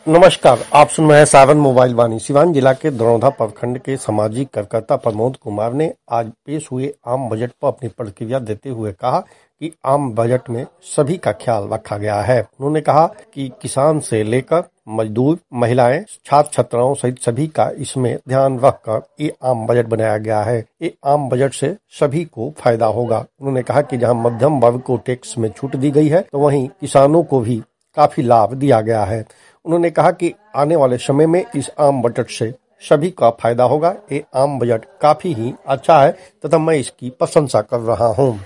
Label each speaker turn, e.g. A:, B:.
A: नमस्कार, आप सुन रहे हैं सावन मोबाइल वाणी। सिवान जिला के दरौंधा प्रखंड के सामाजिक कार्यकर्ता प्रमोद कुमार ने आज पेश हुए आम बजट पर अपनी प्रतिक्रिया देते हुए कहा कि आम बजट में सभी का ख्याल रखा गया है। उन्होंने कहा कि किसान से लेकर मजदूर, महिलाएं, छात्र छात्राओं सहित सभी का इसमें ध्यान रखकर ये आम बजट बनाया गया है। ये आम बजट से सभी को फायदा होगा। उन्होंने कहा कि जहां मध्यम वर्ग को टैक्स में छूट दी गई है, तो वहीं किसानों को भी काफी लाभ दिया गया है। उन्होंने कहा कि आने वाले समय में इस आम बजट से सभी का फायदा होगा। ये आम बजट काफी ही अच्छा है तथा मैं इसकी प्रशंसा कर रहा हूं।